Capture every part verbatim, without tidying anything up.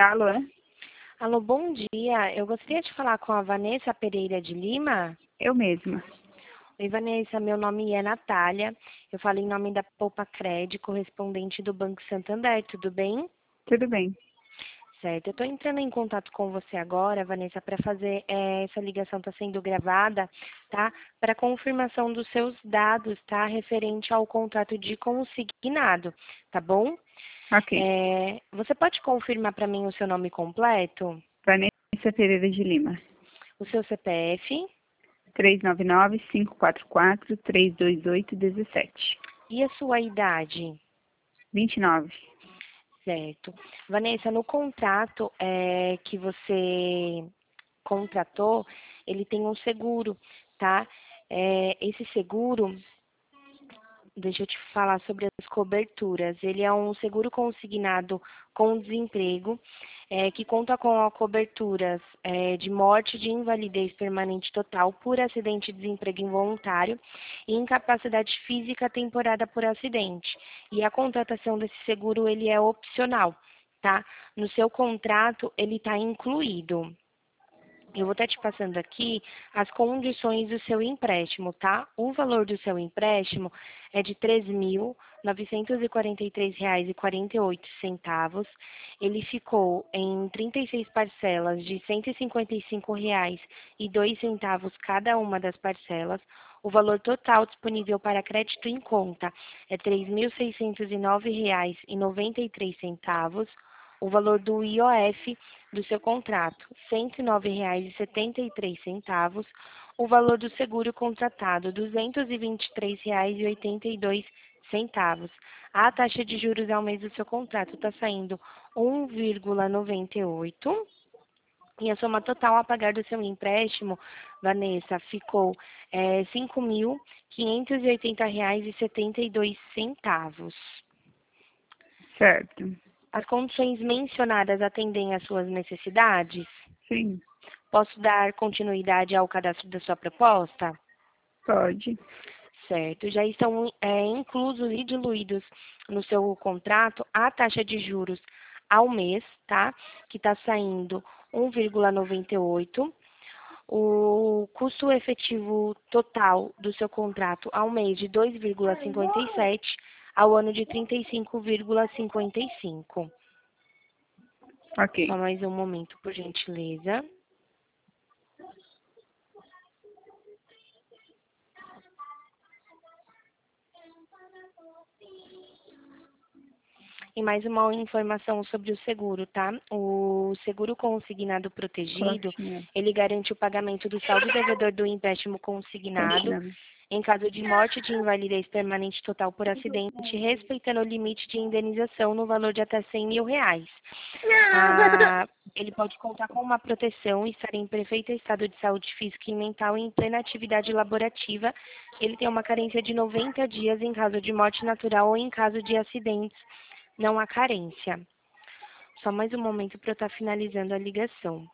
Alô? Alô, bom dia. Eu gostaria de falar com a Vanessa Pereira de Lima. Eu mesma. Oi, Vanessa. Meu nome é Natália. Eu falo em nome da Poupa Cred, correspondente do Banco Santander. Tudo bem? Tudo bem. Certo. Eu estou entrando em contato com você agora, Vanessa, para fazer é, essa ligação está sendo gravada, tá? Para confirmação dos seus dados, tá? Referente ao contrato de consignado, tá bom? Ok. É, você pode confirmar para mim o seu nome completo? Vanessa Pereira de Lima. O seu C P F? três nove nove, cinco quatro quatro, três dois oito, um sete. E a sua idade? vinte e nove. Certo. Vanessa, no contrato é, que você contratou, ele tem um seguro, tá? É, esse seguro, deixa eu te falar sobre as coberturas. Ele é um seguro consignado com desemprego, é, que conta com coberturas é, de morte, de invalidez permanente total por acidente de desemprego involuntário e incapacidade física temporária por acidente. E a contratação desse seguro, ele é opcional, tá? No seu contrato, ele está incluído. Eu vou estar te passando aqui as condições do seu empréstimo, tá? O valor do seu empréstimo é de três mil novecentos e quarenta e três reais e quarenta e oito centavos. Ele ficou em trinta e seis parcelas de cento e cinquenta e cinco reais e dois centavos cada uma das parcelas. O valor total disponível para crédito em conta é três mil seiscentos e nove reais e noventa e três centavos. O valor do I O F do seu contrato, cento e nove reais e setenta e três centavos. O valor do seguro contratado, duzentos e vinte e três reais e oitenta e dois centavos. A taxa de juros ao mês do seu contrato está saindo um vírgula noventa e oito. E a soma total a pagar do seu empréstimo, Vanessa, ficou é, cinco mil quinhentos e oitenta reais e setenta e dois centavos. Certo. As condições mencionadas atendem às suas necessidades? Sim. Posso dar continuidade ao cadastro da sua proposta? Pode. Certo. Já estão é, inclusos e diluídos no seu contrato a taxa de juros ao mês, tá? Que está saindo um vírgula noventa e oito. O custo efetivo total do seu contrato ao mês de dois vírgula cinquenta e sete, ao ano de trinta e cinco vírgula cinquenta e cinco. Ok. Só mais um momento, por gentileza. E mais uma informação sobre o seguro, tá? O seguro consignado protegido, Continua. ele garante o pagamento do saldo devedor do empréstimo consignado Continua. em caso de morte de invalidez permanente total por acidente, respeitando o limite de indenização no valor de até cem mil reais. Ah, ele pode contar com uma proteção e estar em perfeito estado de saúde física e mental e em plena atividade laborativa. Ele tem uma carência de noventa dias em caso de morte natural ou em caso de acidentes. Não há carência. Só mais um momento para eu estar finalizando a ligação.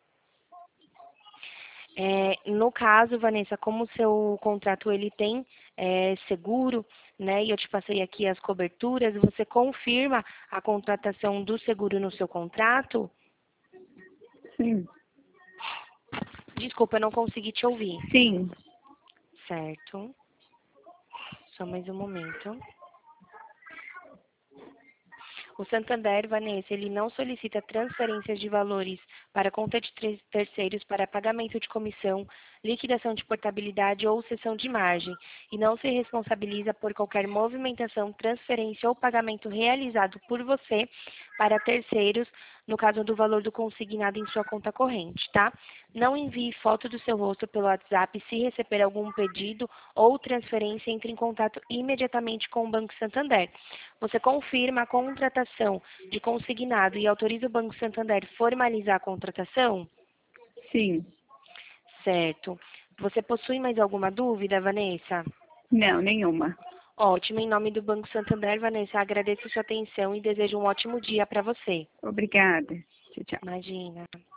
É, no caso, Vanessa, como o seu contrato ele tem é, seguro, né, e eu te passei aqui as coberturas, você confirma a contratação do seguro no seu contrato? Sim. Desculpa, eu não consegui te ouvir. Sim. Certo. Só mais um momento. O Santander, Vanessa, ele não solicita transferências de valores para conta de terceiros para pagamento de comissão, liquidação de portabilidade ou cessão de margem e não se responsabiliza por qualquer movimentação, transferência ou pagamento realizado por você para terceiros, no caso do valor do consignado em sua conta corrente, tá? Não envie foto do seu rosto pelo WhatsApp. Se receber algum pedido ou transferência, entre em contato imediatamente com o Banco Santander. Você confirma a contratação de consignado e autoriza o Banco Santander formalizar a contratação? Sim. Certo. Você possui mais alguma dúvida, Vanessa? Não, nenhuma. Ótimo. Em nome do Banco Santander, Vanessa, agradeço sua atenção e desejo um ótimo dia para você. Obrigada. Tchau, tchau. Imagina.